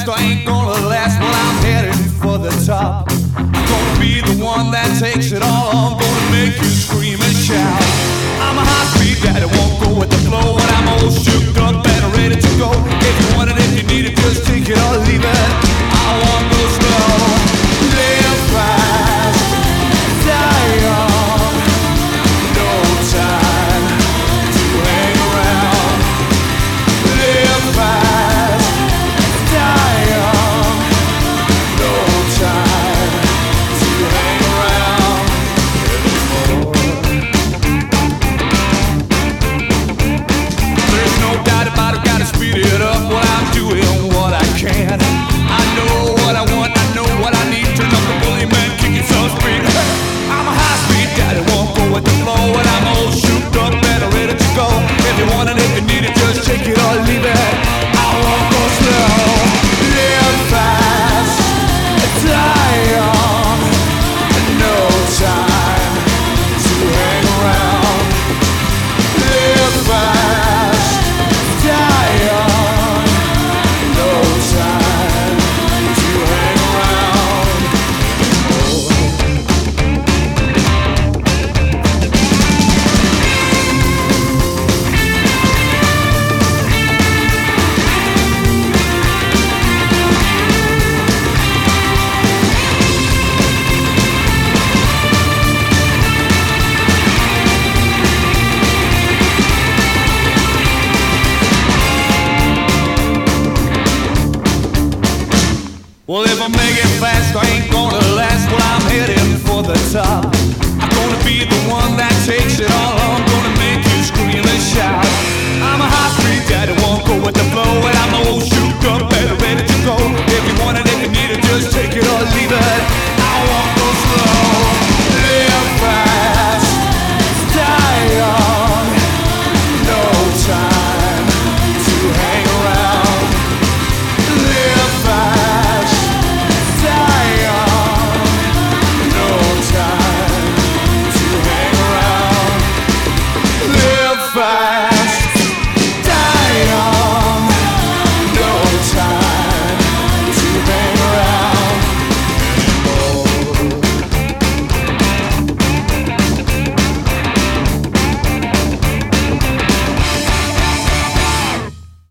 I ain't gonna last. Well, I'm heading for the top. I'm gonna be the one that takes it all. I'm gonna make you scream and shout. I'm a high speed daddy, won't go with the flow. When I'm all shook up and ready to go. If you want it, if you need it, just take it or leave it. I won't go slow. Live fast, die young. No time to hang around. Live fast, die young. No time to hang around anymore. There's no doubt about it, gotta speed it up. Well, I'm doing what I can. I know what I want, I know what I need. Turn up the volume and kick it some speed. I'm a high speed daddy, won't go with the flow. And I'm all shook up and ready to go. If you want it, if you need it, just take it or leave it. I won't go slow. Live fast, die young. No time to hang around. Live fast, die young. No time to hang around. Well, if I make it fast, I ain't gonna last. Well, I'm heading for the top. I'm gonna be the one that takes it all on.